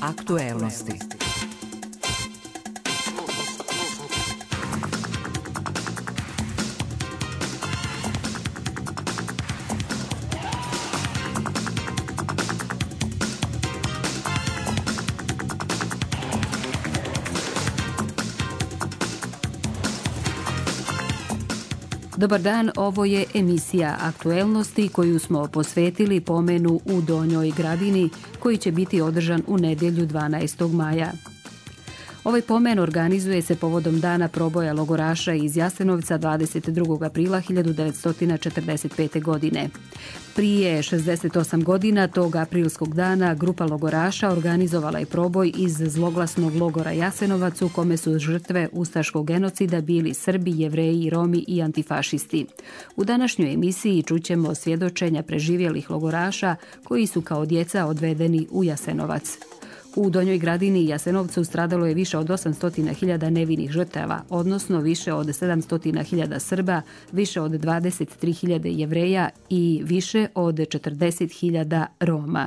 aktuelnosti. Dobar dan, ovo je emisija aktuelnosti koju smo posvetili pomenu u Donjoj Gradini koji će biti održan u nedjelju 12. maja. Ovaj pomen organizuje se povodom dana proboja logoraša iz Jasenovca 22. aprila 1945. godine. Prije 68 godina tog aprilskog dana grupa logoraša organizovala je proboj iz zloglasnog logora Jasenovac u kome su žrtve ustaškog genocida bili Srbi, Jevreji, Romi i antifašisti. U današnjoj emisiji čućemo svjedočenja preživjelih logoraša koji su kao djeca odvedeni u Jasenovac. U Donjoj Gradini i Jasenovcu stradalo je više od 800.000 nevinih žrtava, odnosno više od 700.000 Srba, više od 23.000 Jevreja i više od 40.000 Roma.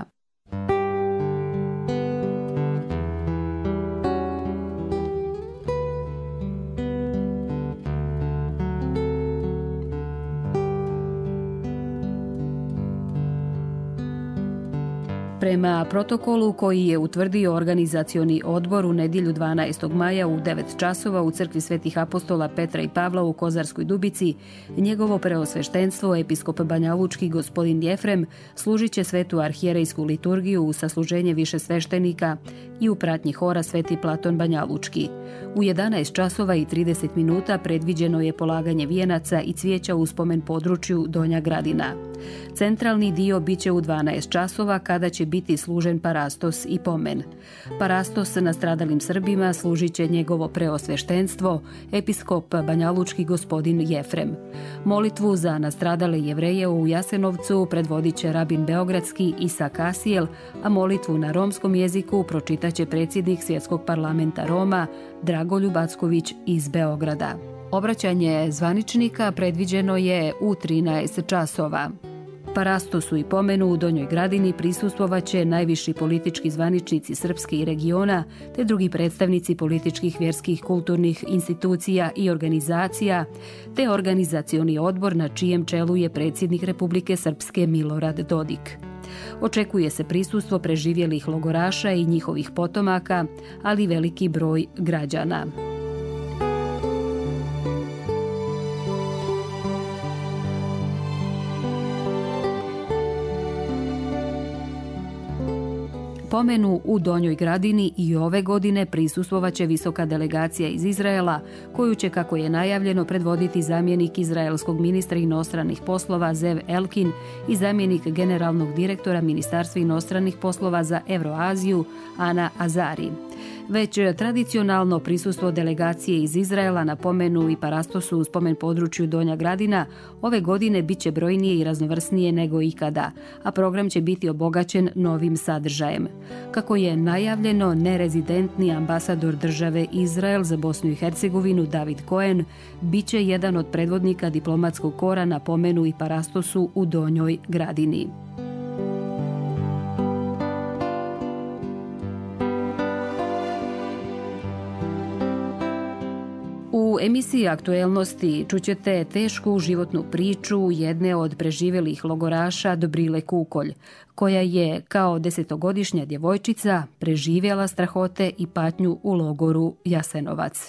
Prema protokolu koji je utvrdio organizacioni odbor u nedjelju 12. maja u 9 časova u crkvi Svetih apostola Petra i Pavla u Kozarskoj Dubici, njegovo preosveštenstvo episkop banjalučki gospodin Jefrem služit će svetu arhijerejsku liturgiju u sasluženje više sveštenika i u pratnji hora Sveti Platon banjalučki. U 11 časova i 30 minuta predviđeno je polaganje vijenaca i cvijeća u spomen području Donja Gradina. Centralni dio biće u 12 časova kada će biti služen parastos i pomen. Parastos nastradalim Srbima služit će njegovo preosveštenstvo, episkop banjalučki gospodin Jefrem. Molitvu za nastradale Jevreje u Jasenovcu predvodit će rabin beogradski Isa Kasijel, a molitvu na romskom jeziku pročitaće predsjednik Svjetskog parlamenta Roma Dragoljub Acković iz Beograda. Obraćanje zvaničnika predviđeno je u 13 časova. Parastosu i pomenu u Donjoj Gradini prisustvovaće najviši politički zvaničnici Srpske i regiona, te drugi predstavnici političkih, vjerskih, kulturnih institucija i organizacija, te organizacioni odbor na čijem čelu je predsjednik Republike Srpske Milorad Dodik. Očekuje se prisustvo preživjelih logoraša i njihovih potomaka, ali veliki broj građana. Pomenu u Donjoj Gradini i ove godine prisustvovaće visoka delegacija iz Izraela, koju će, kako je najavljeno, predvoditi zamjenik izraelskog ministra inostranih poslova Zev Elkin i zamjenik generalnog direktora Ministarstva inostranih poslova za Evroaziju Ana Azari. Već tradicionalno prisustvo delegacije iz Izraela na pomenu i parastosu u spomen području Donja Gradina ove godine bit će brojnije i raznovrsnije nego ikada, a program će biti obogaćen novim sadržajem. Kako je najavljeno, nerezidentni ambasador države Izrael za Bosnu i Hercegovinu David Cohen bit će jedan od predvodnika diplomatskog kora na pomenu i parastosu u Donjoj Gradini. U emisiji aktuelnosti čućete tešku životnu priču jedne od preživjelih logoraša Dobrile Kukolj, koja je kao 10-godišnja djevojčica preživjela strahote i patnju u logoru Jasenovac.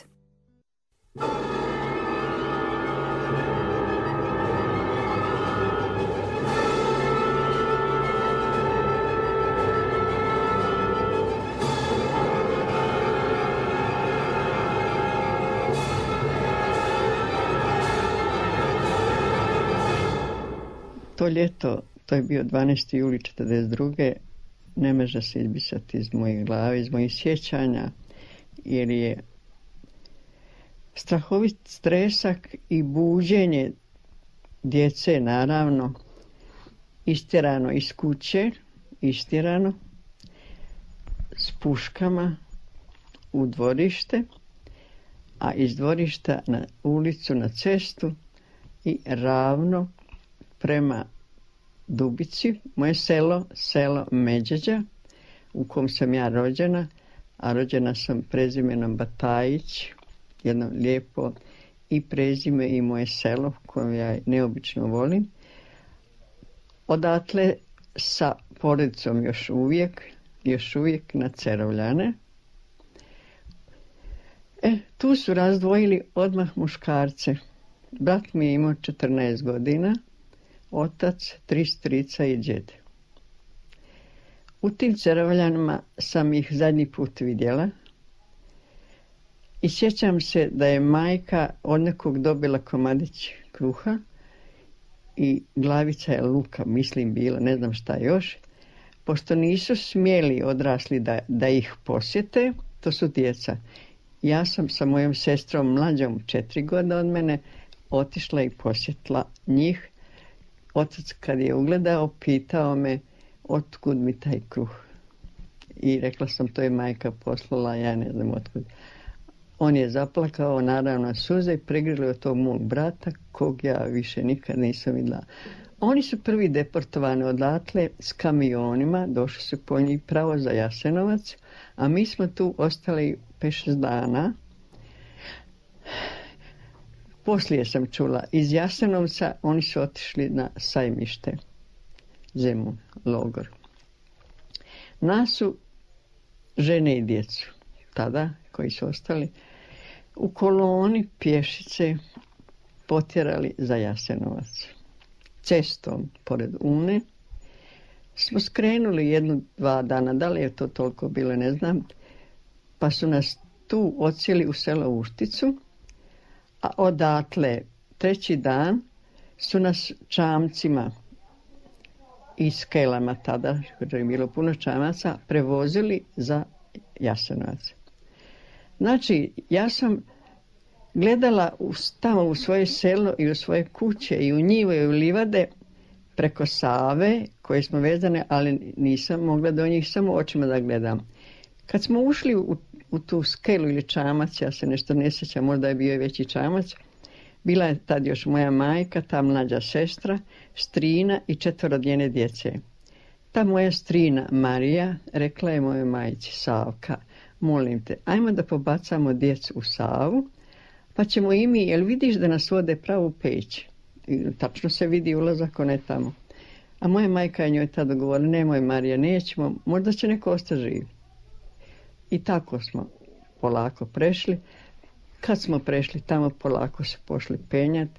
To ljeto, to je bio 12. juli 1942. Ne može se izbrisati iz moje glave, iz mojih sjećanja, jer je strahovit stresak i buđenje djece, naravno, istjerano iz kuće, s puškama u dvorište, a iz dvorišta na ulicu, na cestu i ravno prema Dubici, moje selo Međeđa, u kom sam ja rođena, a rođena sam prezimenom Batajić, jedno lijepo i prezime i moje selo koje ja neobično volim. Odatle sa porodicom još uvijek na Cerovljane. Tu su razdvojili odmah muškarce. Brat mi je imao 14 godina, otac, 3 strica i djed. U tim Cerovljanima sam ih zadnji put vidjela i sjećam se da je majka od nekog dobila komadić kruha i glavica je luka, mislim bila, ne znam šta još. Pošto nisu smjeli odrasli da ih posjete, to su djeca. Ja sam sa mojom sestrom mlađom 4 godine od mene otišla i posjetila njih. Otac kad je ugledao, pitao me otkud mi taj kruh. I rekla sam, to je majka poslala, ja ne znam otkud. On je zaplakao, naravno suze i pregrlio tog mog brata, kog ja više nikad nisam vidjela. Oni su prvi deportovani odatle s kamionima, došli su po njih pravo za Jasenovac, a mi smo tu ostali 5-6 dana. Poslije sam čula, iz Jasenovca oni su otišli na Sajmište, Zemun, logor. Nas su žene i djecu, tada, koji su ostali, u koloni pješice potjerali za Jasenovac. Cestom, pored Une, smo skrenuli 1-2 dana, da li je to toliko bilo, ne znam, pa su nas tu odsjeli u selo Ušticu, a odatle 3. dan su nas čamcima i skelama tada, što je bilo puno čamaca, prevozili za Jasenovac. Znači, ja sam gledala tamo u svoje selo i u svoje kuće i u njive i u livade preko Save koje smo vezane, ali nisam mogla do njih samo očima da gledam. Kad smo ušli u tu skelu ili čamac, ja se nešto ne sjećam, možda je bio i veći čamac, bila je tad još moja majka, ta mlađa sestra, strina i 4 njene djece. Ta moja strina Marija rekla je mojoj majci, Savka, molim te, ajmo da pobacamo djecu u Savu, pa ćemo i mi, jel vidiš da nas vode pravo u Peć? I tačno se vidi ulazak, one tamo. A moja majka je njoj tada govorila, nemoj Marija, nećemo, možda će neko ostati živ. I tako smo polako prešli. Kad smo prešli tamo, polako se pošli penjati.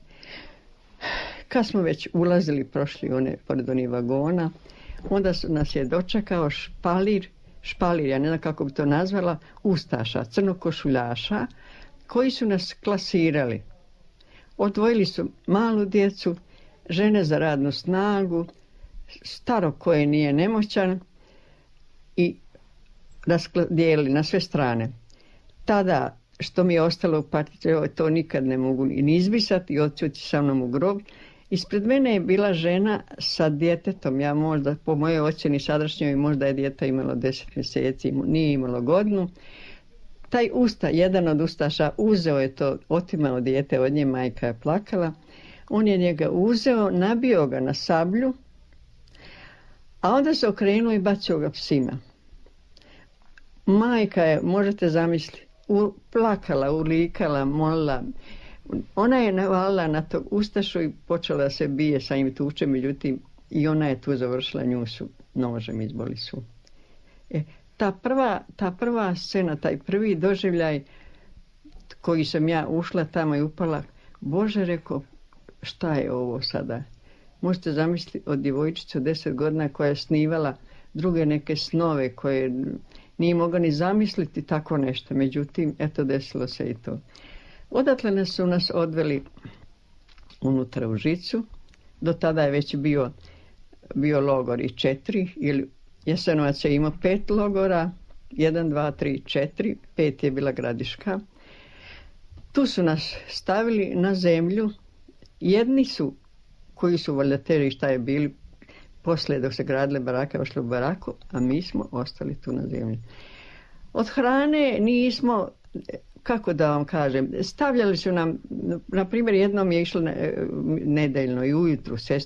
Kad smo već ulazili, prošli pored onih vagona, onda nas je dočekao špalir, ja ne znam kako bi to nazvala, ustaša, crnokošuljaša, koji su nas klasirali. Odvojili su malu djecu, žene za radnu snagu, staro koje nije nemoćan i dijelili na sve strane. Tada, što mi je ostalo u partici, to nikad ne mogu ni izbrisati i odsuti sa mnom u grob. Ispred mene je bila žena sa djetetom, ja možda po mojoj ocjeni sadašnjoj možda je dijete imalo 10 mjeseci, nije imalo godinu. Taj jedan od ustaša uzeo je to, otimao dijete od nje, majka je plakala. On je njega uzeo, nabio ga na sablju, a onda se okrenuo i bacio ga psima. Majka je, možete zamisliti, plakala, ulikala, molila. Ona je navalila na tog ustašu i počela da se bije sa njim tučem, međutim i ona je tu završila, nju su nožem izboli su. Ta prva scena, taj prvi doživljaj koji sam ja ušla tamo i upala, Bože, rekao, šta je ovo sada? Možete zamisliti od djevojčice od 10 godina koja je snivala druge neke snove koje nije mogla ni zamisliti tako nešto. Međutim, eto, desilo se i to. Odatle su nas odveli unutra u Žicu. Do tada je već bio logor i 4, ili Jasenovac je imao 5 logora, 1, 2, 3, 4, 5 je bila Gradiška. Tu su nas stavili na zemlju. Jedni su, koji su voljateri šta je bili, poslije dok se gradile barake, ošli u baraku, a mi smo ostali tu na zemlji. Od hrane nismo, kako da vam kažem, stavljali su nam, na primjer jednom je išla nedeljno i ujutru sestra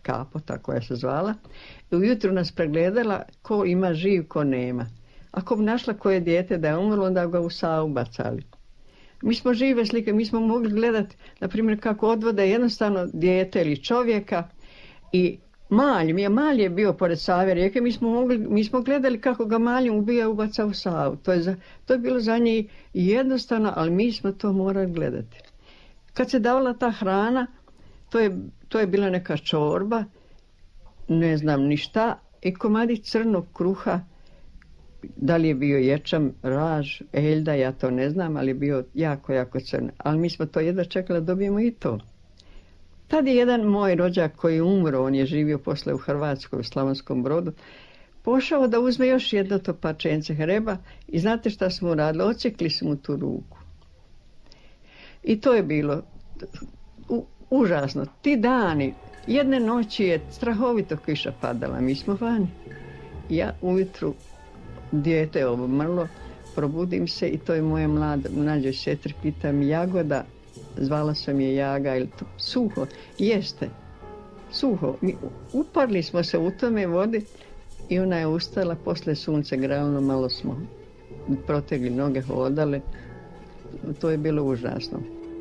kapota koja se zvala. I ujutro nas pregledala ko ima živ, ko nema. Ako bi našla koje dijete da je umrlo, onda ga u Savu bacali. Mi smo žive slike, mi smo mogli gledati, na primjer, kako odvode jednostavno dijete ili čovjeka i Malj je bio pored Save rijeke, mi smo gledali kako ga Maljom ubija, ubaca u Savu. To je bilo za njih jednostavno, ali mi smo to morali gledati. Kad se davala ta hrana, to je bila neka čorba, ne znam ni šta, i komadi crnog kruha, da li je bio ječam, raž, eljda, ja to ne znam, ali je bio jako, jako crn. Ali mi smo to jedva čekali da dobijemo i to. Tad je jedan moj rođak koji je umro, on je živio posle u Hrvatskoj, u Slavonskom Brodu, pošao da uzme još jedno to parčence hreba i znate šta smo uradili? Odsjekli smo mu tu ruku. I to je bilo užasno. Ti dani, jedne noći je strahovito kiša padala, mi smo vani. Ja ujutru, dijete je umrlo, probudim se i to je moja mlađoj sestri, pitam Jagoda, zvala sam je Jaga, ili to suho? Jeste, suho. Uparli smo se u tome vodi i ona je ustala, posle sunce gravno, malo smo protegli noge, hodale. To je bilo užasno.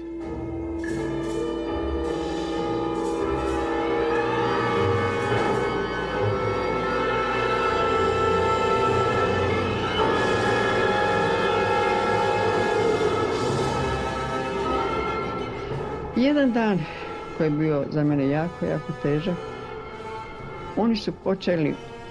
Jedan dan koji je bio za mene jako, jako težak, oni su počeli,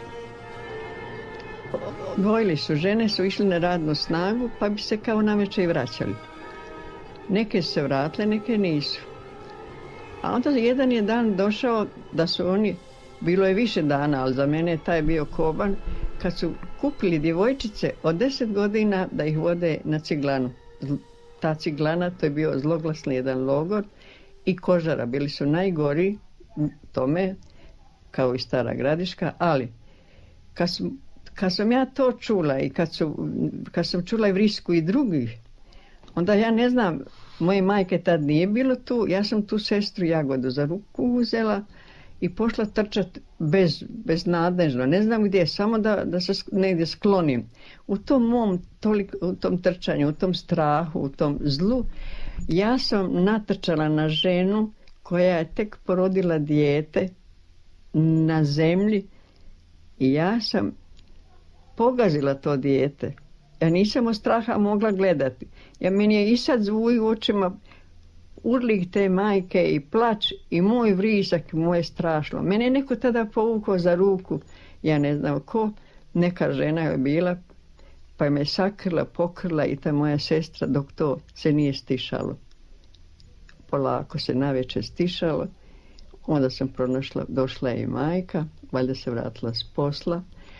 odvojili su, žene su išli na radnu snagu, pa bi se kao navečer i vraćali. Neke su se vratile, neke nisu. A onda jedan je dan došao da su oni, bilo je više dana, ali za mene taj je bio koban, kad su kupili djevojčice od 10 godina da ih vode na Ciglanu. Ta Ciglana, to je bio zloglasni jedan logor i Kožara, bili su najgori tome, kao i Stara Gradiška, ali kad sam ja to čula i kad sam čula i Vrisku i drugih, onda ja ne znam, moje majke tad nije bilo tu, ja sam tu sestru Jagodu za ruku uzela i pošla trčati beznadnežno, ne znam gdje, samo da se negdje sklonim. U tom trčanju, u tom strahu, u tom zlu, ja sam natrčala na ženu koja je tek porodila dijete na zemlji i ja sam pogazila to dijete. Ja nisam od straha mogla gledati. Meni je i sad zvuj u očima, urlik te majke i plać i moj vrisak, moje strašno. Mene je neko tada povukao za ruku, ja ne znam ko, neka žena je bila, pa je me sakrla, pokrla i ta moja sestra dok to se nije stišalo. Polako se navečer stišalo, onda sam pronašla, došla je i majka, valjda se vratila s posla.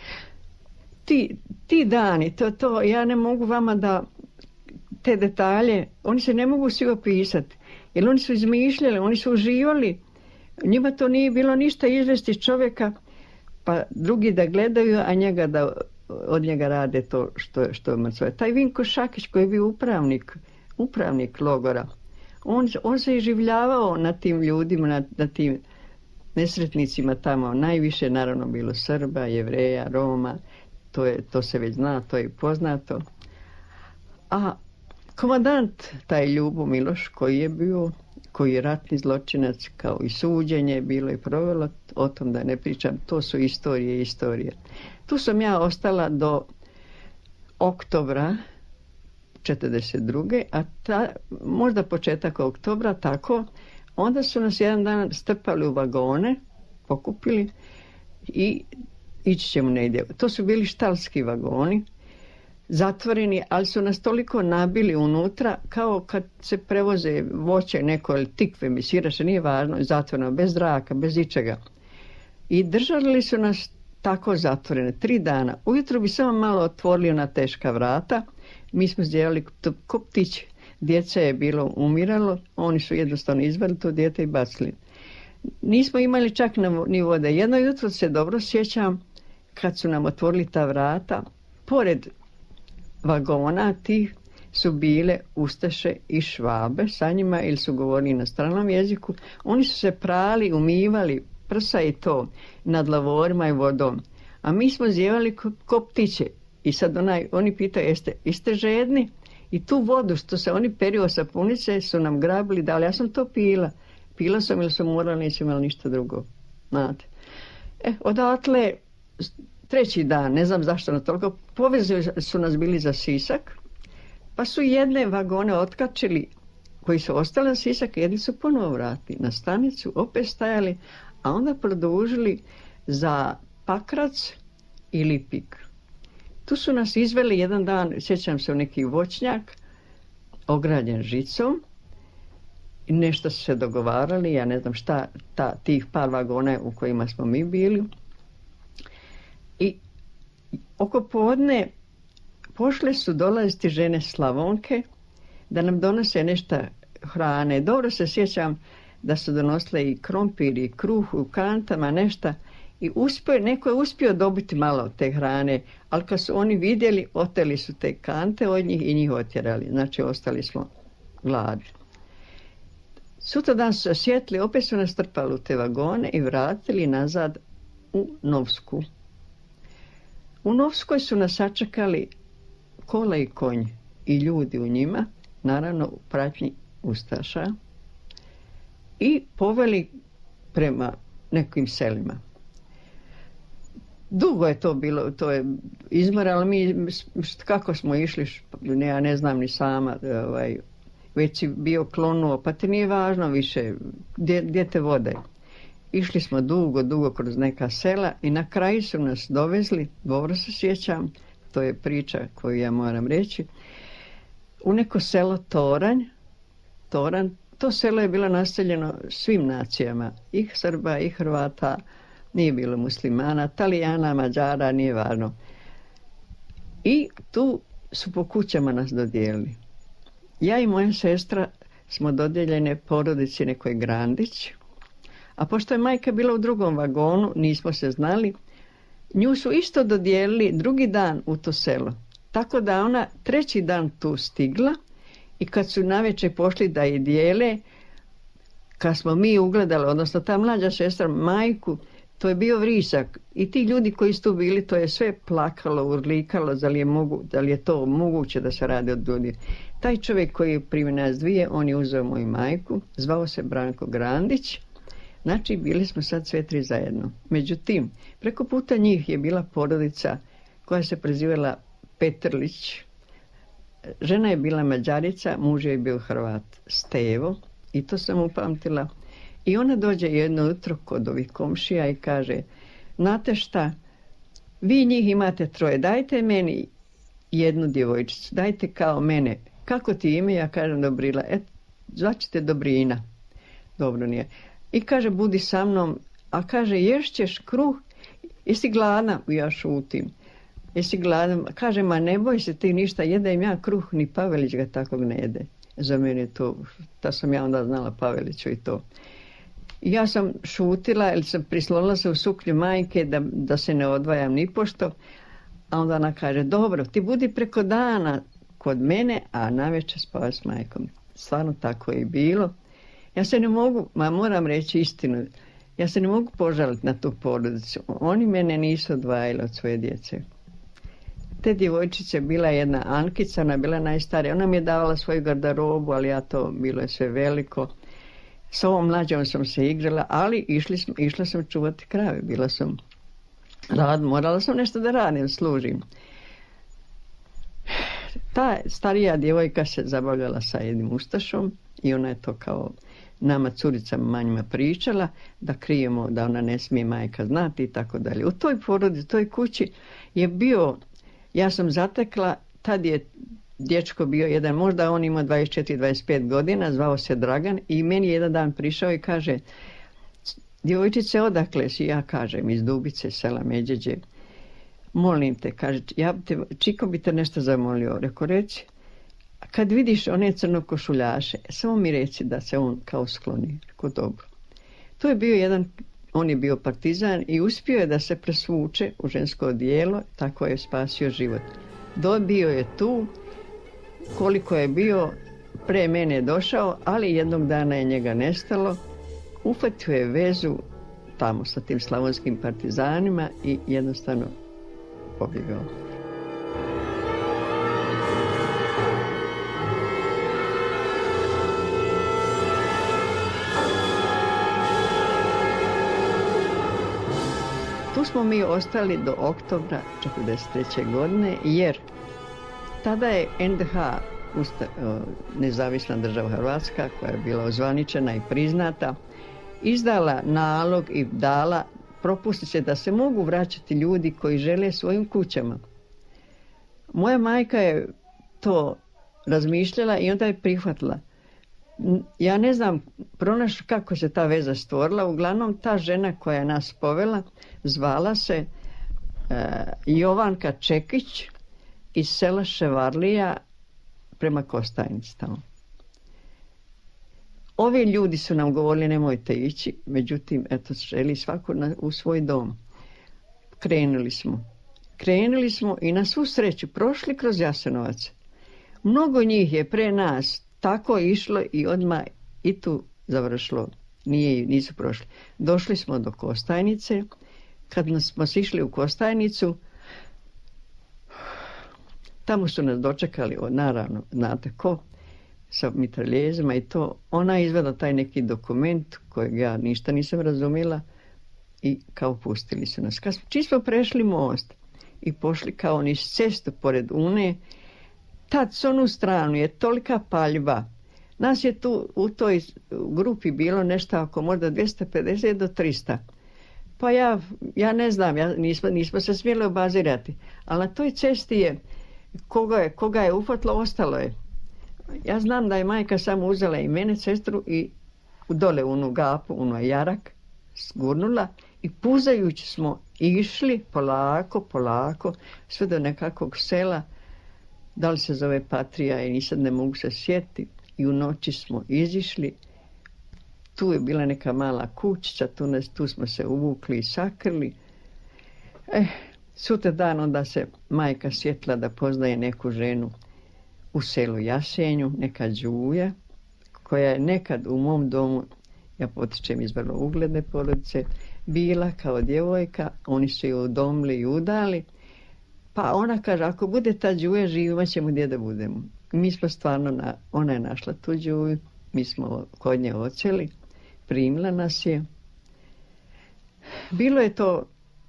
Ti dani, to ja ne mogu vama da te detalje, oni se ne mogu svi opisati, jer oni su izmišljali, oni su uživali, njima to nije bilo ništa izvesti čovjeka, pa drugi da gledaju, a od njega rade to što je mrtvo. Taj Vinko Šakić koji je bio upravnik logora, on se iživljavao na tim ljudima, na tim nesretnicima tamo, najviše naravno bilo Srba, Jevreja, Roma, to se već zna, to je poznato. A komandant, taj Ljubo Miloš, koji je ratni zločinac, kao i suđenje bilo i provelo, o tom da ne pričam, to su istorije. Tu sam ja ostala do oktobra 1942. a možda početak oktobra, tako, onda su nas jedan dan strpali u vagone, pokupili i ići ćemo negdje. To su bili štalski vagoni, zatvoreni, ali su nas toliko nabili unutra, kao kad se prevoze voće neko ili tikve, misiraše, nije važno, zatvoreno, bez zraka, bez ičega. I držali su nas tako zatvorene 3 dana. Ujutro bi samo malo otvorili na teška vrata, mi smo zdjevali ko ptići. Djeca je bilo umiralo, oni su jednostavno izvali to dijete i bacili. Nismo imali čak ni vode. Jedno jutro se dobro sjećam, kad su nam otvorili ta vrata, pored vagona tih su bile Ustaše i Švabe sa njima ili su govorili na stranom jeziku. Oni su se prali, umivali prsa i to nad lavorima i vodom. A mi smo zjevali ko ptiće. I sad oni pitaju, jeste žedni? I tu vodu što se oni perio od sapunice su nam grabili, dali. Ja sam to pila. Pila sam ili sam morala, nisam imala ništa drugo. Znate. Odatle, treći dan, ne znam zašto na toliko, povezali su nas bili za Sisak, pa su jedne vagone otkačili koji su ostali na Sisak, jedni su ponovo vratili na stanicu, opet stajali, a onda produžili za Pakrac i Lipik. Tu su nas izveli jedan dan, sjećam se, u neki voćnjak, ograđen žicom, i nešto su se dogovarali, ja ne znam šta, tih par vagona u kojima smo mi bili. I oko podne pošle su dolaziti žene Slavonke da nam donose nešto hrane. Dobro se sjećam da su donosile i krompir i kruh u kantama, nešto. I neko je uspio dobiti malo te hrane, ali kad su oni vidjeli, oteli su te kante od njih i njih otjerali. Znači, ostali smo gladni. Sutra dan su se sjetili, opet su nas trpali u te vagone i vratili nazad u Novsku. U Novskoj su nas sačekali kola i konj i ljudi u njima, naravno u pratnji ustaša, i poveli prema nekim selima. Dugo je to bilo, to je izmor, ali mi kako smo išli, ja ne znam ni sama, već si bio klonuo, pa te nije važno više gdje te vode. Išli smo dugo kroz neka sela i na kraju su nas dovezli, dobro se sjećam, to je priča koju ja moram reći, u neko selo Toranj. To selo je bilo naseljeno svim nacijama, i Srba, i Hrvata, nije bilo muslimana, Talijana, Mađara, nije važno. I tu su po kućama nas dodijelili. Ja i moja sestra smo dodijeljene porodici nekoj Grandić, a pošto je majka bila u drugom vagonu, nismo se znali, nju su isto dodijelili drugi dan u to selo. Tako da ona treći dan tu stigla i kad su navečer pošli da je dijele, kad smo mi ugledali, odnosno ta mlađa sestra majku, to je bio vrisak. I ti ljudi koji su tu bili, to je sve plakalo, urlikalo, da li je to moguće da se radi od ljudi. Taj čovjek koji je primi nas dvije, on je uzeo moju majku, zvao se Branko Grandić. Znači, bili smo sad sve tri zajedno. Međutim, preko puta njih je bila porodica koja se prezivala Petrlić. Žena je bila Mađarica, muž je bio Hrvat, Stevo, i to sam upamtila. I ona dođe jedno jutro kod ovih komšija i kaže, znate šta, vi njih imate troje, dajte meni jednu djevojčicu, dajte kao mene. Kako ti ime? Ja kažem Dobrila. Zvaćete Dobrina. Dobro nije. I kaže, budi sa mnom, a kaže, ješćeš kruh, jesi gladna? Ja šutim. Jesi gladna? Kaže, ma ne boj se ti ništa, jedem ja kruh, ni Pavelić ga takvog ne jede. Za mene to, ta sam ja onda znala Paveliću i to. Ja sam šutila, ili sam prislonila se u suknju majke da se ne odvajam nipošto, a onda ona kaže, dobro, ti budi preko dana kod mene, a navečer spavaj s majkom. Stvarno tako je i bilo. Ja se ne mogu, moram reći istinu, ja se ne mogu požaliti na tu porodicu. Oni mene nisu odvajali od svoje djece. Te djevojčice, bila je jedna Ankica, ona bila najstarija, ona mi je davala svoju garderobu, ali bilo je sve veliko. S ovom mlađom sam se igrala, ali išla sam čuvati krave, bila sam morala sam nešto da radim, služim. Ta starija djevojka se zabavljala sa jednim ustašom i ona je to kao nama curicama manjima pričala, da krijemo, da ona ne smije majka znati i tako dalje. U toj porodi, toj kući je bio, ja sam zatekla, tad je dječko bio jedan, možda on imao 24-25 godina, zvao se Dragan i meni jedan dan prišao i kaže, djevojčice, odakle si? Ja kažem, iz Dubice, sela Međeđe. Molim te, kaže, Čiko bi te nešto zamolio. Reko, reci, kad vidiš one crnokošuljaše, samo mi reci da se on kao skloni. Reko, dobro. To je bio jedan, on je bio partizan i uspio je da se presvuče u žensko odijelo, tako je spasio život. Dobio je tu, koliko je bio, pre mene je došao, ali jednog dana je njega nestalo. Uhvatio je vezu tamo sa tim slavonskim partizanima i jednostavno pobjegao. Tu smo mi ostali do oktobra 1943. godine, jer tada je NDH, nezavisna država Hrvatska, koja je bila ozvaničena i priznata, izdala nalog i dala propusnice da se mogu vraćati ljudi koji žele svojim kućama. Moja majka je to razmišljala i onda je prihvatila. Ja ne znam kako se ta veza stvorila, uglavnom ta žena koja je nas povela zvala se Jovanka Čekić iz sela Ševarlija prema Kostajnici tamo. Ovi ljudi su nam govorili nemojte ići, međutim, eto, želi svako u svoj dom. Krenuli smo i na svu sreću prošli kroz Jasenovac. Mnogo njih je pre nas tako išlo i odmah i tu završilo. Nisu prošli. Došli smo do Kostajnice. Kad smo sišli u Kostajnicu, tamo su nas dočekali, naravno, znate ko, sa mitraljezima i to. Ona je izvela taj neki dokument kojeg ja ništa nisam razumjela i kao pustili su nas. Čim smo prešli most i pošli kao niz cestu pored Une, tad s onu stranu je tolika paljba. Nas je tu u toj grupi bilo nešto oko možda 250 do 300. Pa ja ne znam, nismo se smjeli obazirati. Ali na toj cesti je, koga je uhvatilo, ostalo je. Ja znam da je majka samo uzela i mene, sestru, i dole u gapu, jarak, gurnula i puzajući smo išli polako, sve do nekakvog sela, da li se zove Patrija i nisam ne mogu se sjetiti. I u noći smo izišli, tu je bila neka mala kućica, tu smo se uvukli i sakrili. Sutra dan onda se majka sjetila da poznaje neku ženu u selu Jasenju, neka Đuja, koja je nekad u mom domu, ja potičem iz vrlo ugledne porodice, bila kao djevojka, oni su je udomili i udali, pa ona kaže, ako bude ta Đuja živa, ćemo gdje da budemo. Mi smo stvarno, ona je našla tu Đuju, mi smo kod nje odsjeli, primila nas je. Bilo je to,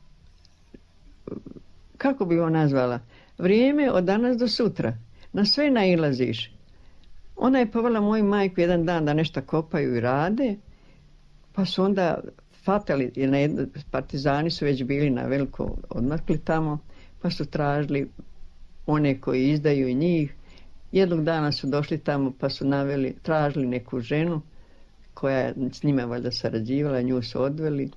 kako bi ovo nazvala, vrijeme od danas do sutra. Na sve nailaziš. Ona je povela moju majku jedan dan da nešto kopaju i rade, pa su onda fatali, partizani su već bili na veliko odmakli tamo, pa su tražili one koji izdaju njih. Jednog dana su došli tamo pa su tražili neku ženu koja je s njima valjda sarađivala, nju su odveli.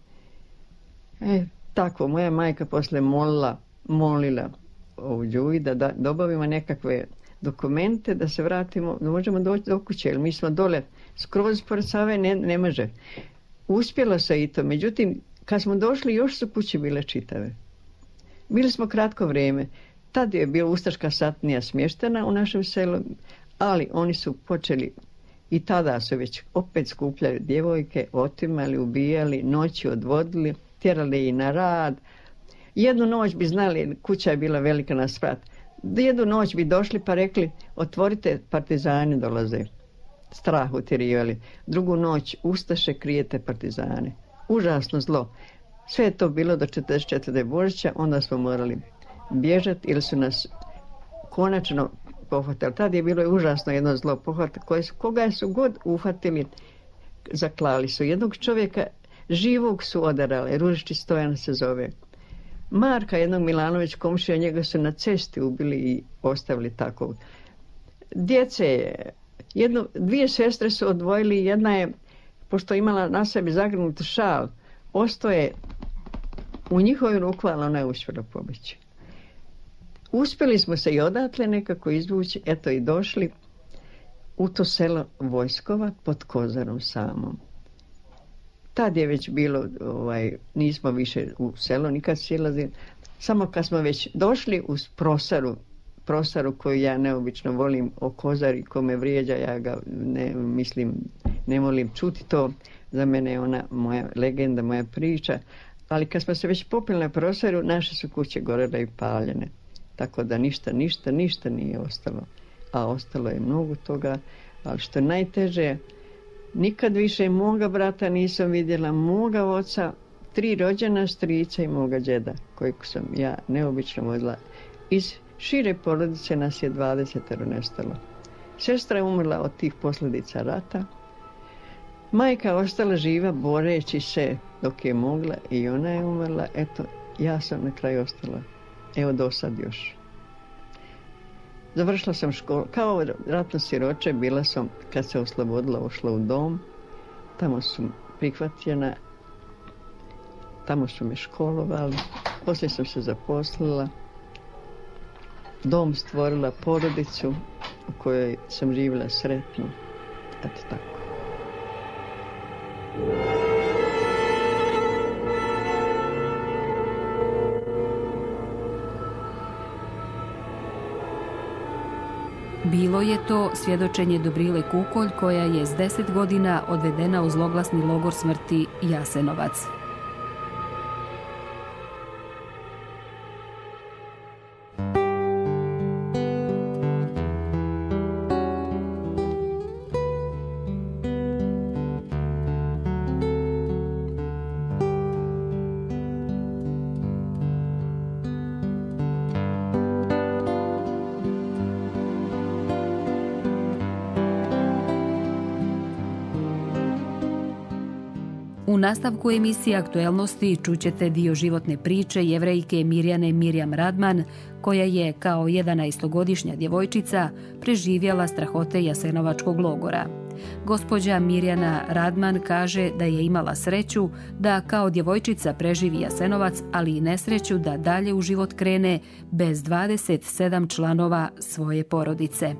Tako, moja majka poslije molila ovu Đuji da dobavimo nekakve dokumente, da se vratimo, da možemo doći do kuće, jer mi smo dole skroz pored Save, ne može. Uspjelo se i to, međutim, kad smo došli, još su kuće bile čitave. Bili smo kratko vrijeme. Tad je bila ustaška satnija smještena u našem selu, ali oni su počeli i tada su već opet skupljali djevojke, otimali, ubijali, noći odvodili, tjerali i na rad. Jednu noć bi znali, kuća je bila velika na sprat, jednu noć bi došli pa rekli, otvorite, partizani dolaze. Strah utjerivali. Drugu noć ustaše, krijete partizane. Užasno zlo. Sve je to bilo do 44. Božića, onda smo morali bježati ili su nas konačno pohvatali. Tad je bilo užasno jedno zlo pohvatali. Koga su god uhvatili, zaklali su. Jednog čovjeka živog su odarali, Ružički Stojan se zove. Marka, jednog Milanović komšija, njega su na cesti ubili i ostavili tako. Djece, dvije sestre su odvojili, jedna je, pošto imala na sebi zagrnuti šal, ostao je u njihovim rukama, ali ona je uspjela pobjeći. Uspjeli smo se i odatle nekako izvući, eto i došli u to selo Vojskova pod Kozarom samom. Tad je već bilo, nismo više u selo nikad silazili, samo kad smo već došli uz prosaru koju ja neobično volim, o Kozari, ko me vrijeđa, ja ga ne volim čuti to. za mene je ona moja legenda, moja priča. Ali kad smo se već popili na proseru, naše su kuće gorele i paljene. Tako da ništa nije ostalo. A ostalo je mnogo toga. Ali što je najteže, nikad više moga brata nisam vidjela, moga oca, 3 rođena strica i moga djeda, kojeg sam ja neobično vozila. Iz šire porodice nas je 20 nestalo. Sestra je umrla od tih posljedica rata. Majka ostala živa boreći se dok je mogla i ona je umrla. Eto, ja sam na kraju ostala. Evo do sad još. Završila sam školu. Kao ratno siroče bila sam, kad se oslobodila, ušla u dom. Tamo sam prihvaćena. Tamo su me školovali. Poslije sam se zaposlila. Dom stvorila, porodicu u kojoj sam živjela sretno. Eto tako. Bilo je to svjedočenje Dobrile Kukolj, koja je s 10 godina odvedena u zloglasni logor smrti Jasenovac. U nastavku emisije Aktuelnosti čućete dio životne priče Jevrejke Mirjane Mirjam Radman, koja je kao 11-godišnja djevojčica preživjela strahote Jasenovačkog logora. Gospođa Mirjana Radman kaže da je imala sreću da kao djevojčica preživi Jasenovac, ali i nesreću da dalje u život krene bez 27 članova svoje porodice.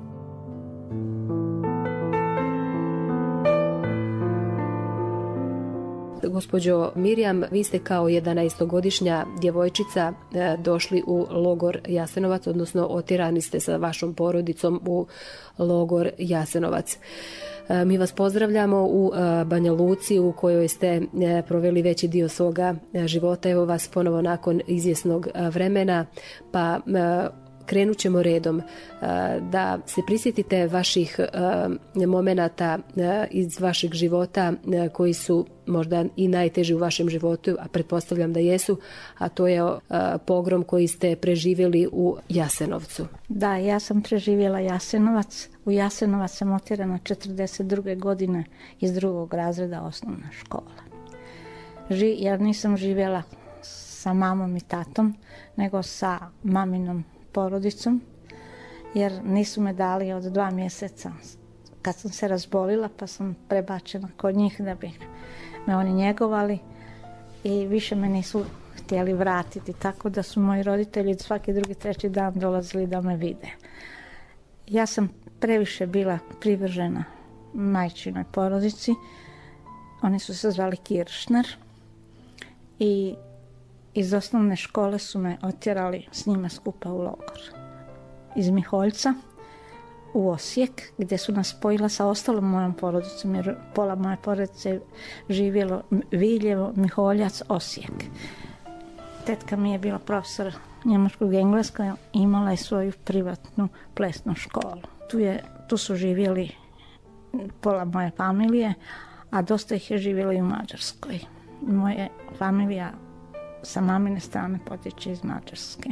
Gospođo Mirjam, vi ste kao 11-godišnja djevojčica došli u logor Jasenovac, odnosno otjerani ste sa vašom porodicom u logor Jasenovac. Mi vas pozdravljamo u Banja Luci, u kojoj ste proveli veći dio svoga života. Evo vas ponovo nakon izvjesnog vremena, pa krenut ćemo redom da se prisjetite vaših momenata iz vašeg života koji su možda i najteži u vašem životu, a pretpostavljam da jesu, a to je pogrom koji ste preživjeli u Jasenovcu. Da, ja sam preživjela Jasenovac. U Jasenovac sam otjerana 42. godine iz 2. razreda osnovne škole. Ja nisam živjela sa mamom i tatom, nego sa maminom porodicom, jer nisu me dali od 2 mjeseca kad sam se razbolila, pa sam prebačena kod njih da bi me oni njegovali i više me nisu htjeli vratiti, tako da su moji roditelji svaki drugi, treći dan dolazili da me vide. Ja sam previše bila privržena majčinoj porodici. Oni su se zvali Kiršner i iz osnovne škole su me otjerali s njima skupa u logor. Iz Miholjca u Osijek, gdje su nas spojila sa ostalom mojom porodicom, jer pola moje porodice živjelo Viljevo, Miholjac, Osijek. Tetka mi je bila profesor njemačkog i engleskog i imala je svoju privatnu plesnu školu. Tu su živjeli pola moje familije, a dosta ih je živjelo i u Mađarskoj. Moja familija sa mamine strane potječe iz Mađarske.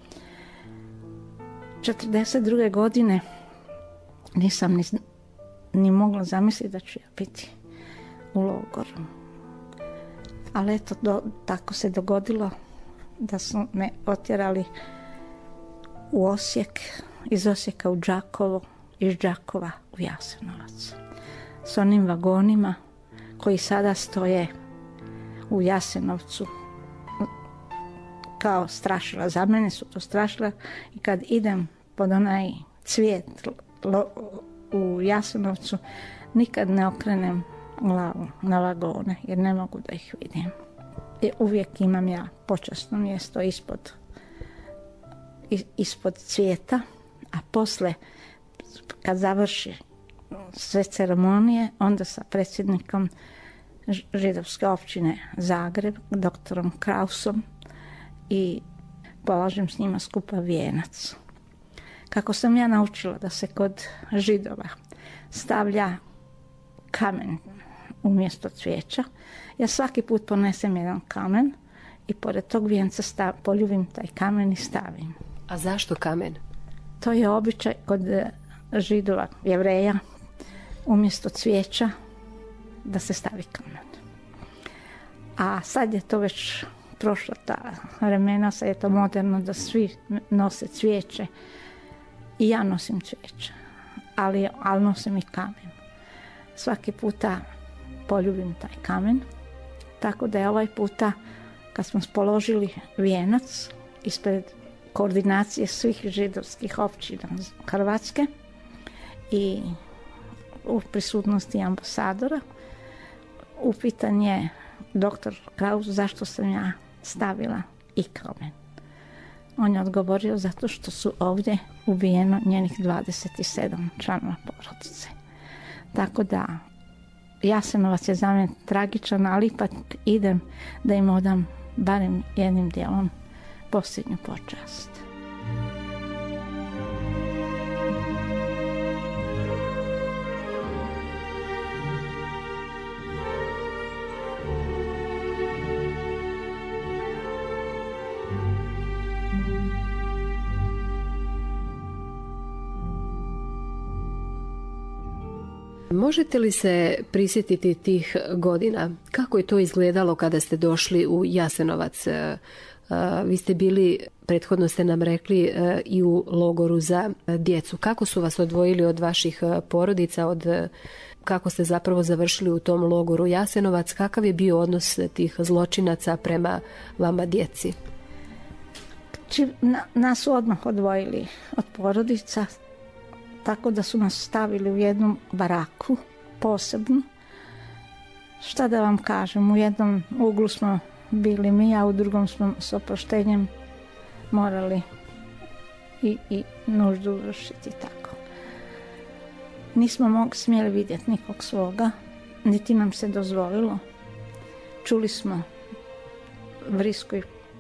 42. godine nisam ni mogla zamisliti da ću ja biti u logoru. Ali eto, tako se dogodilo da su me otjerali u Osijek, iz Osijeka u Đakovo, iz Đakova u Jasenovac. S onim vagonima koji sada stoje u Jasenovcu kao strašila. Za mene su to strašila i kad idem pod onaj cvijet u Jasenovcu nikad ne okrenem glavu na vagone jer ne mogu da ih vidim. I uvijek imam ja počasno mjesto ispod cvijeta, a posle kad završi sve ceremonije onda sa predsjednikom židovske općine Zagreb, doktorom Krausom, i polažem s njima skupa vijenac. Kako sam ja naučila da se kod Židova stavlja kamen umjesto cvijeća, ja svaki put ponesem jedan kamen i pored tog vijenca poljubim taj kamen i stavim. A zašto kamen? To je običaj kod Židova, Jevreja, umjesto cvijeća da se stavi kamen. A sad je to već prošla ta vremena, sad je to moderno da svi nose cvijeće. I ja nosim cvijeće, ali nosim i kamen. Svaki puta poljubim taj kamen, tako da je ovaj puta, kad smo položili vijenac ispred koordinacije svih židovskih općina Hrvatske i u prisutnosti ambasadora, upitan je doktor Kraus zašto sam ja stavila i kamen. On je odgovorio zato što su ovdje ubijeno njenih 27 članova porodice. Tako da Jasenovac je za mene tragičan, ali ipak idem da im odam barem jednim dijelom posljednju počast. Možete li se prisjetiti tih godina? Kako je to izgledalo kada ste došli u Jasenovac? Vi ste bili, prethodno ste nam rekli, i u logoru za djecu. Kako su vas odvojili od vaših porodica, kako ste zapravo završili u tom logoru Jasenovac? Kakav je bio odnos tih zločinaca prema vama djeci? Nas su odmah odvojili od porodica, tako da su nas stavili u jednu baraku posebnu. Šta da vam kažem, u jednom uglu smo bili mi, a u drugom smo s oproštenjem morali i nuždu vršiti tako. Nismo smjeli vidjeti nikog svoga, niti nam se dozvolilo. Čuli smo vrisku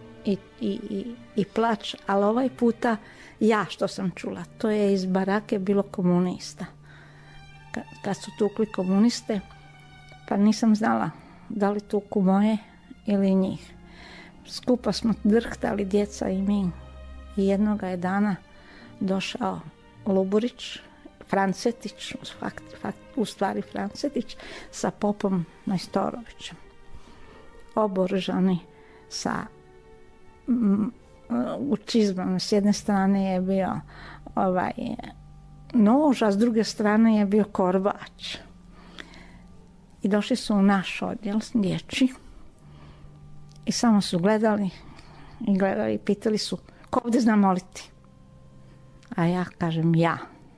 i plać, ali ovaj puta ja što sam čula, to je iz barake bilo komunista. Kad su tukli komuniste, pa nisam znala da li tuku moje ili njih. Skupa smo drhtali, djeca i mi. I jednoga je dana došao Luburić, Francetić, u stvari Francetić, sa popom Majstorovićem. Oboružani sa u čizmama. S jedne strane je bio nož, a s druge strane je bio korbač. I došli su u naš odjel dječji i samo su gledali i pitali su ko ovdje zna moliti. A ja kažem ja.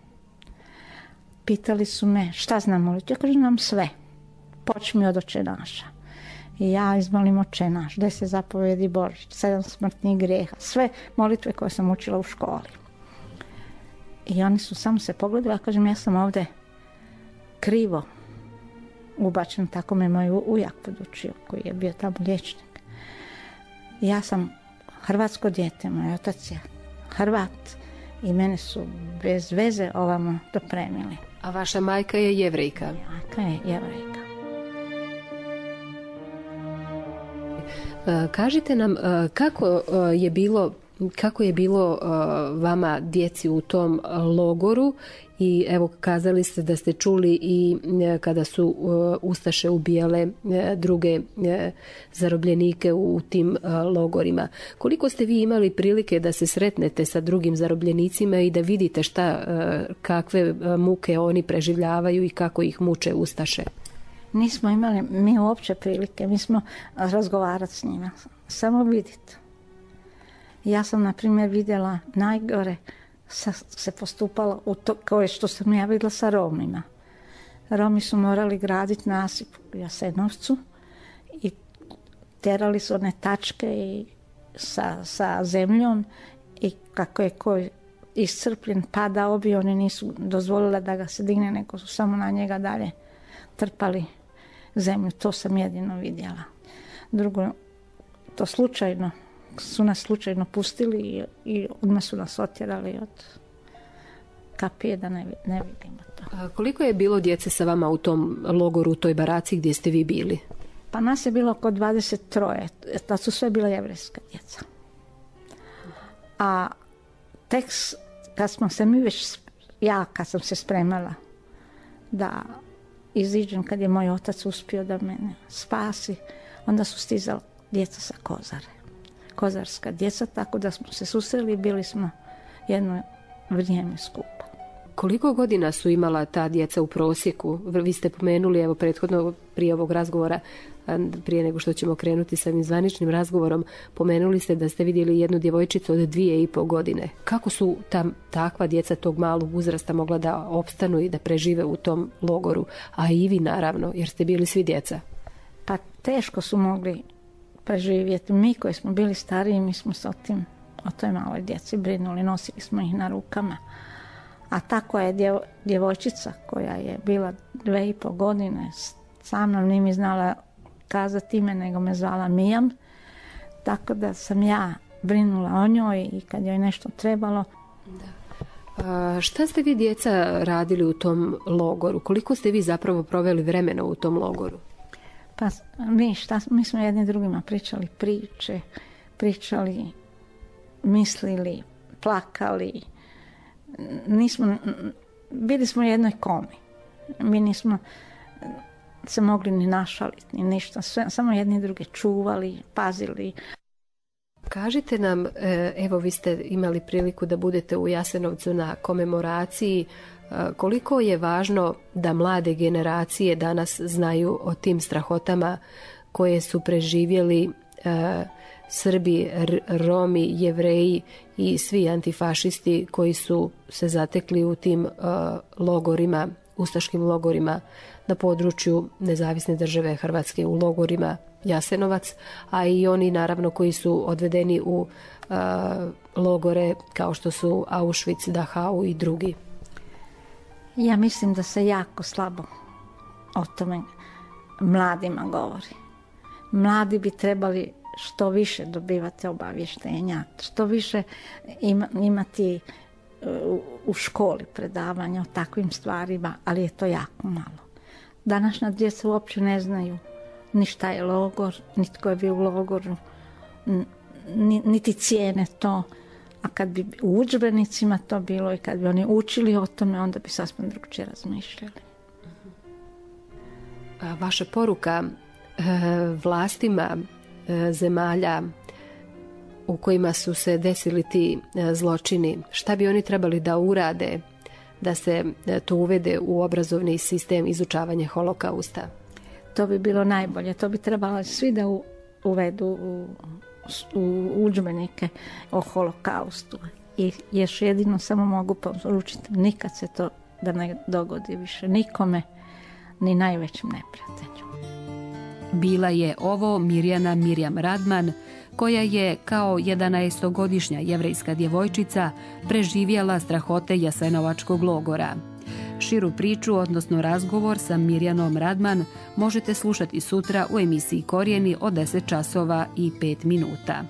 Pitali su me šta znam moliti. Ja kažem znam sve. Počmi od Oče naša. I ja izmolim Oče naš, 10 zapovjedi Božić, 7 smrtnih grijeha, sve molitve koje sam učila u školi. I oni su samo se pogledali, ja kažem ja sam ovdje krivo ubačen, tako me moj ujak podučio koji je bio tamo liječnik. Ja sam hrvatsko dijete, moj otac je Hrvat i mene su bez veze ovamo dopremili. A vaša majka je Jevrejka? Majka je Jevrejka. Kažite nam kako je bilo vama djeci u tom logoru i evo kazali ste da ste čuli i kada su ustaše ubijale druge zarobljenike u tim logorima. Koliko ste vi imali prilike da se sretnete sa drugim zarobljenicima i da vidite kakve muke oni preživljavaju i kako ih muče ustaše? Nismo imali mi uopće prilike, mi smo razgovarati s njima, samo vidjeti. Ja sam, na primjer, vidjela najgore se postupalo u to koje što sam ja vidjela sa Romima. Romi su morali graditi nasip u Jasenovcu i terali su one tačke sa zemljom i kako je koji iscrpljen padao bi, oni nisu dozvolili da ga se digne, nego su samo na njega dalje trpali zemlju. To sam jedino vidjela. Drugo, to su nas slučajno pustili i odmah su nas otjerali od kapije da ne vidimo to. A koliko je bilo djece sa vama u tom logoru, u toj baraci gdje ste vi bili? Pa nas je bilo oko 23. To su sve bila jevrejska djeca. A tek kad smo se mi već, kad sam se spremala da iziđem, kad je moj otac uspio da mene spasi, onda su stizala djeca sa Kozare. Kozarska djeca, tako da smo se susreli i bili smo jedno vrijeme skupa. Koliko godina su imala ta djeca u prosjeku? Vi ste pomenuli, evo, prethodno prije ovog razgovora, prije nego što ćemo krenuti sa ovim zvaničnim razgovorom, pomenuli ste da ste vidjeli jednu djevojčicu od 2,5 godine. Kako su takva djeca tog malog uzrasta mogla da opstanu i da prežive u tom logoru? A i vi naravno, jer ste bili svi djeca. Pa teško su mogli preživjeti. Mi koji smo bili stariji, mi smo se o toj maloj djeci brinuli, nosili smo ih na rukama. A tako je djevojčica koja je bila 2,5 godine sa mnom, nije mi znala kazati ime, nego me zvala Mijam. Tako da sam ja brinula o njoj i kad joj nešto trebalo. Da. Šta ste vi djeca radili u tom logoru? Koliko ste vi zapravo proveli vremena u tom logoru? Pa mi smo jedni drugima pričali priče, mislili, plakali. Bili smo u jednoj komi. Mi nismo se mogli ni našaliti, ni ništa. Samo jedni druge čuvali, pazili. Kažite nam, evo vi ste imali priliku da budete u Jasenovcu na komemoraciji. Koliko je važno da mlade generacije danas znaju o tim strahotama koje su preživjeli Srbi, Romi, Jevreji i svi antifašisti koji su se zatekli u tim logorima, ustaškim logorima na području Nezavisne države Hrvatske, u logorima Jasenovac, a i oni naravno koji su odvedeni u logore kao što su Auschwitz, Dachau i drugi. Ja mislim da se jako slabo o tome mladima govori. Mladi bi trebali što više dobivati obavještenja, što više imati u školi predavanja o takvim stvarima, ali je to jako malo. Današnja djeca uopće ne znaju ni šta je logor, niti tko je bio u logoru, niti cijene to. A kad bi u udžbenicima to bilo i kad bi oni učili o tome, onda bi sasvim drugčije razmišljali. Vaša poruka vlastima zemalja u kojima su se desili ti zločini, šta bi oni trebali da urade da se to uvede u obrazovni sistem izučavanja holokausta? To bi bilo najbolje. To bi trebalo svi da uvedu u udžbenike o holokaustu. I još jedino samo mogu poručiti, nikad se to da ne dogodi više nikome, ni najvećim neprijatelju. Bila je ovo Mirjana Mirjam Radman, koja je kao 11-godišnja jevrejska djevojčica preživjela strahote Jasenovačkog logora. Širu priču, odnosno razgovor sa Mirjanom Radman, možete slušati sutra u emisiji Korijeni od 10 časova i 5 minuta.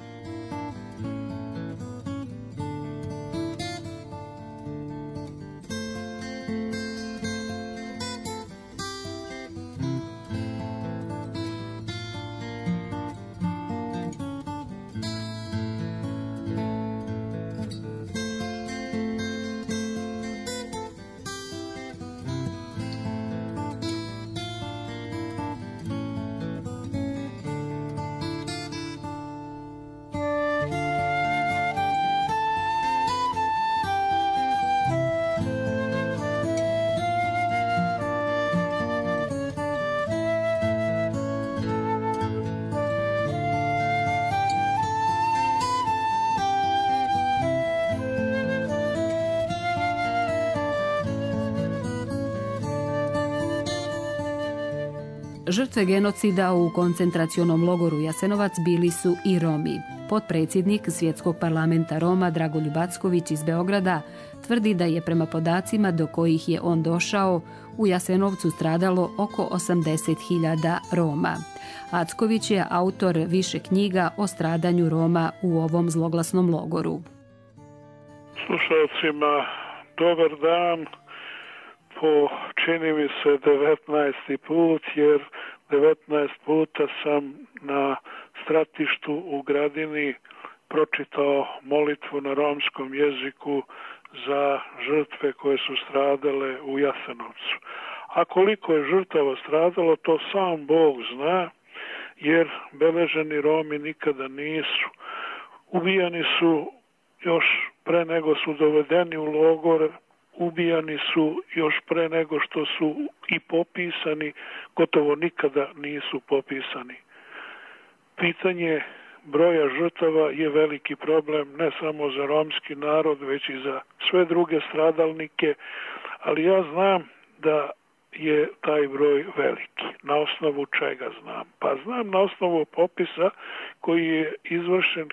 Žrtve genocida u koncentracionom logoru Jasenovac bili su i Romi. potpredsjednik Svjetskog parlamenta Roma Dragoljub Acković iz Beograda tvrdi da je prema podacima do kojih je on došao u Jasenovcu stradalo oko 80.000 Roma. Acković je autor više knjiga o stradanju Roma u ovom zloglasnom logoru. Slušalcima, dobar dan. Po, čini mi se, 19. put, jer 19 puta sam na stratištu u Gradini pročitao molitvu na romskom jeziku za žrtve koje su stradale u Jasenovcu. A koliko je žrtava stradalo, to sam Bog zna, jer beleženi Romi nikada nisu. Ubijani su još pre nego su dovedeni u logor, ubijani su još pre nego što su i popisani, gotovo nikada nisu popisani. Pitanje broja žrtava je veliki problem ne samo za romski narod, već i za sve druge stradalnike, ali ja znam da je taj broj veliki. Na osnovu čega znam? Pa znam na osnovu popisa koji je izvršen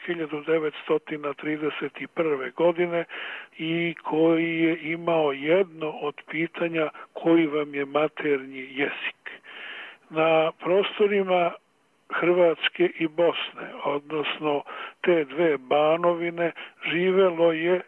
1931. godine i koji je imao jedno od pitanja koji vam je maternji jezik. Na prostorima Hrvatske i Bosne, odnosno te dve Banovine, živelo je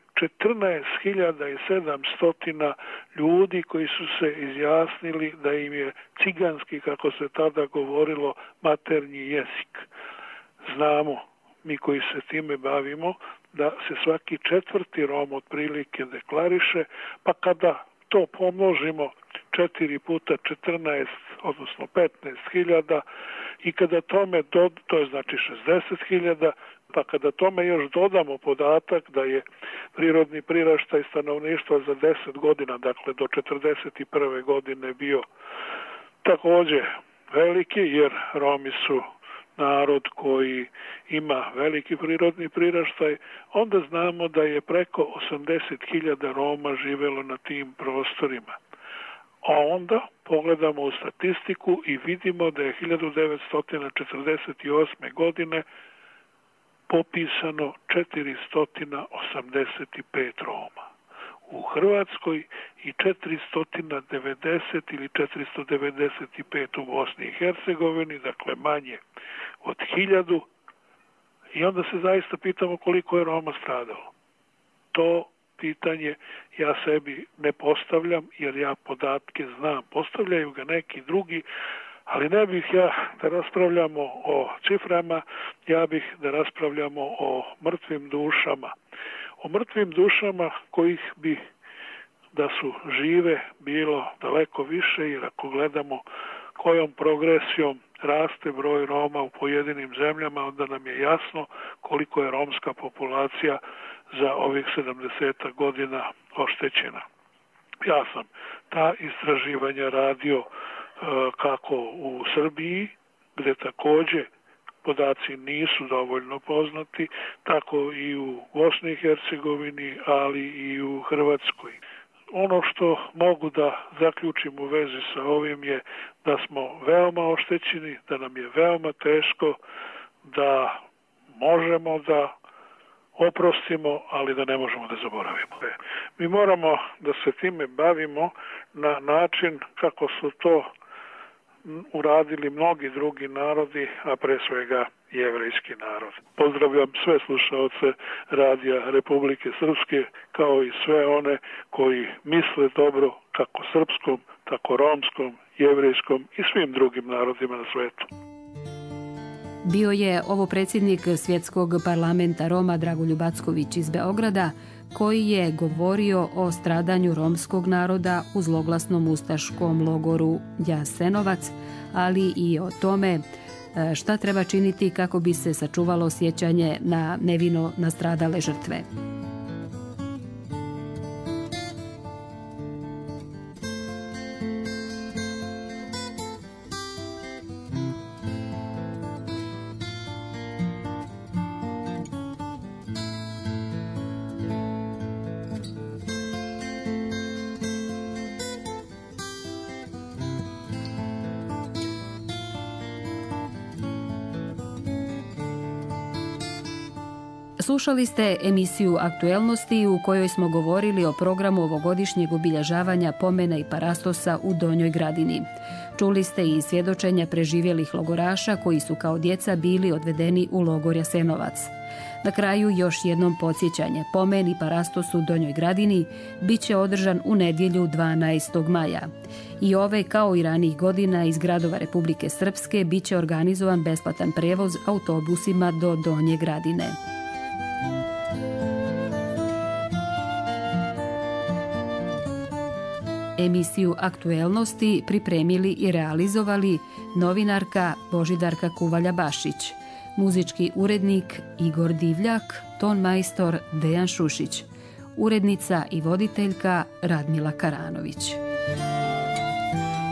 14.700 ljudi koji su se izjasnili da im je ciganski, kako se tada govorilo, maternji jezik. Znamo, mi koji se time bavimo, da se svaki četvrti Rom otprilike deklariše, pa kada to pomnožimo 4 puta 14, odnosno 15.000, i kada tome, to je znači 60.000, pa kada tome još dodamo podatak da je prirodni priraštaj stanovništva za 10 godina, dakle do 41. godine bio također veliki, jer Romi su narod koji ima veliki prirodni priraštaj, onda znamo da je preko 80.000 Roma živelo na tim prostorima. A onda pogledamo u statistiku i vidimo da je 1948. godine popisano 485 Roma. U Hrvatskoj i 490 ili 495 u Bosni i Hercegovini, dakle manje od 1000. I onda se zaista pitamo koliko je Roma stradalo. To pitanje ja sebi ne postavljam, jer ja podatke znam. Postavljaju ga neki drugi, ali ne bih ja da raspravljamo o ciframa, ja bih da raspravljamo o mrtvim dušama. O mrtvim dušama kojih bi, da su žive, bilo daleko više, jer ako gledamo kojom progresijom raste broj Roma u pojedinim zemljama, onda nam je jasno koliko je romska populacija za ovih 70 godina oštećena. Ja sam ta istraživanja radio kako u Srbiji, gde također podaci nisu dovoljno poznati, tako i u Bosni i Hercegovini, ali i u Hrvatskoj. Ono što mogu da zaključim u vezi sa ovim je da smo veoma oštećeni, da nam je veoma teško, da možemo da oprostimo, ali da ne možemo da zaboravimo. Mi moramo da se time bavimo na način kako su to uradili mnogi drugi narodi, a pre svega jevrejski narod. Pozdravljam sve slušaoce Radija Republike Srpske, kao i sve one koji misle dobro kako srpskom, tako romskom, jevrejskom i svim drugim narodima na svetu. Bio je ovo predsjednik Svjetskog parlamenta Roma Dragoljub Acković iz Beograda, koji je govorio o stradanju romskog naroda u zloglasnom ustaškom logoru Jasenovac, ali i o tome šta treba činiti kako bi se sačuvalo sjećanje na nevino nastradale žrtve. Slušali ste emisiju Aktuelnosti u kojoj smo govorili o programu ovogodišnjeg obilježavanja pomena i parastosa u Donjoj Gradini. Čuli ste i svjedočenja preživjelih logoraša koji su kao djeca bili odvedeni u logor Jasenovac. Na kraju još jednom podsjećanje, pomen i parastos u Donjoj Gradini bit će održan u nedjelju 12. maja. I ove, kao i ranijih godina, iz gradova Republike Srpske bit će organizovan besplatan prevoz autobusima do Donje Gradine. Emisiju Aktuelnosti pripremili i realizovali novinarka Božidarka Kuvalja-Bašić, muzički urednik Igor Divljak, ton majstor Dejan Šušić, urednica i voditeljka Radmila Karanović.